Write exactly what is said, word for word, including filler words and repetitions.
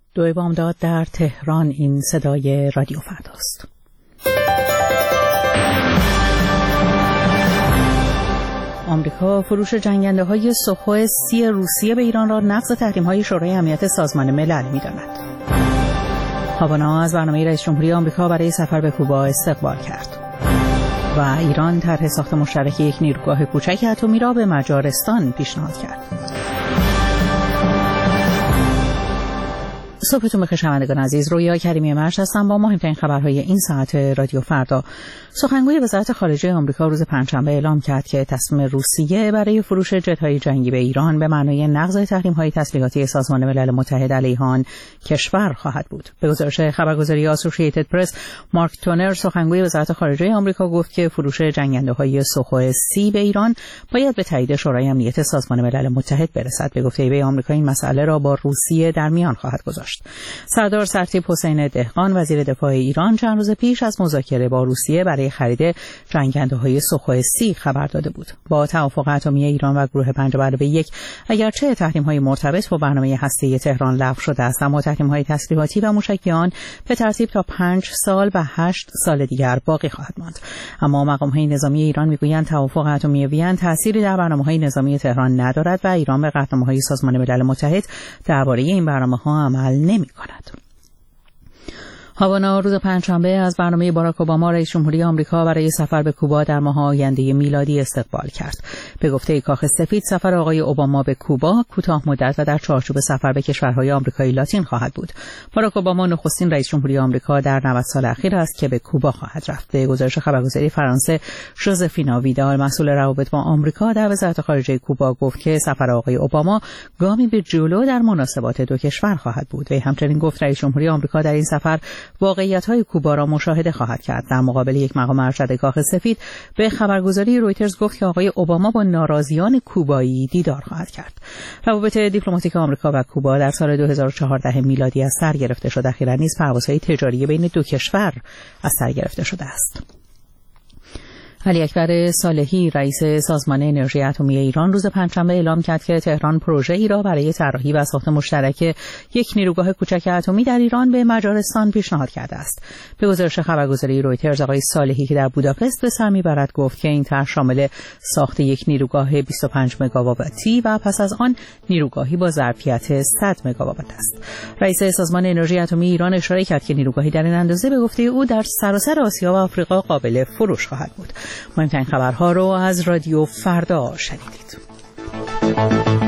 دوی بامداد در تهران. این صدای رادیو فرداست. آمریکا فروش جنگنده های سوخوی سی روسیه به ایران را نقض تحریم های شورای امنیت سازمان ملل می‌داند. هاوانا از برنامه رئیس جمهوری آمریکا برای سفر به کوبا استقبال کرد. و ایران طرح ساخت مشترک یک نیروگاه کوچک اتمی را به مجارستان پیشنهاد کرد. صبحتون بخیر شنوندگان عزیز، رویا کریمی مرش هستم با مهمترین خبرهای این ساعت رادیو فردا. سخنگوی وزارت خارجه آمریکا روز پنجشنبه اعلام کرد که تصمیم روسیه برای فروش جت‌های جنگی به ایران به معنای نقض تحریم‌های تسلیحاتی سازمان ملل متحد علیه آن کشور خواهد بود. به گزارش خبرگزاری آسوشییتد پرس، مارک تونر سخنگوی وزارت خارجه آمریکا گفت که فروش جنگنده‌های سوخوی سی به ایران باید به تایید شورای امنیت سازمان ملل متحد برسد. به گفته وی آمریکا این مسئله را با روسیه در میان خواهد گذاشت. سردار سرتیپ حسین دهقان وزیر دفاع ایران چند روز پیش از مذاکره با روسیه برای خرید جنگنده‌های سوخوی سی خبر داده بود. با توافق اتمی ایران و گروه پنج به علاوه یک، اگرچه تحریم‌های مرتبط با برنامه هسته‌ای تهران لغو شده است، اما تحریم‌های تسلیحاتی و موشکی آن به ترتیب تا پنج سال و هشت سال دیگر باقی خواهد ماند. اما مقام‌های نظامی ایران می‌گویند توافق اتمی وین تأثیری در برنامه‌های نظامی تهران ندارد و ایران به قطعنامه‌های سازمان ملل متحد درباره این برنامه‌ها عمل نمی‌کند. هاوانا روز پنجشنبه از برنامه باراک اوباما رئیس جمهوری آمریکا برای سفر به کوبا در ماه آینده میلادی استقبال کرد. به گفته کاخ سفید، سفر آقای اوباما به کوبا کوتاه مدت و در چارچوب سفر به کشورهای آمریکای لاتین خواهد بود. باراک اوباما نخستین رئیس جمهوری آمریکا در نود سال اخیر است که به کوبا خواهد رفت. به گزارش خبرگزاری فرانسه، ژوزفینا ویدال مسئول روابط با آمریکا در وزارت خارجه کوبا گفت که سفر آقای اوباما گامی به جلو در مناسبات دو کشور خواهد بود. وی همچنین گفت رئیس جمهوری آمریکا در این سفر واقعیت‌های کوبا را مشاهده خواهد کرد. در مقابل یک مقام ارشد کاخ سفید به خبرگزاری رویترز گفت که آقای اوباما با ناراضیان کوبایی دیدار خواهد کرد. روابط دیپلماتیک آمریکا و کوبا در سال دو هزار و چهارده میلادی از سر گرفته شد. اخیراً نیز پروازهای تجاری بین دو کشور از سر گرفته شده است. علی اکبر صالحی رئیس سازمان انرژی اتمی ایران روز پنجشنبه اعلام کرد که تهران پروژه‌ای را برای طراحی و ساخت مشترک یک نیروگاه کوچک اتمی در ایران به مجارستان پیشنهاد کرده است. به گزارش خبرگزاری رویترز، آقای صالحی که در بوداپست به سر می‌برد گفت که این طرح شامل ساخت یک نیروگاه بیست و پنج مگاواتی و پس از آن نیروگاهی با ظرفیت صد مگاوات است. رئیس سازمان انرژی اتمی ایران اشاره کرد که نیروگاهی در این اندازه به گفته او در سراسر آسیا و آفریقا قابل فروش خواهد بود. مهمترین خبرها رو از رادیو فردا شنیدید.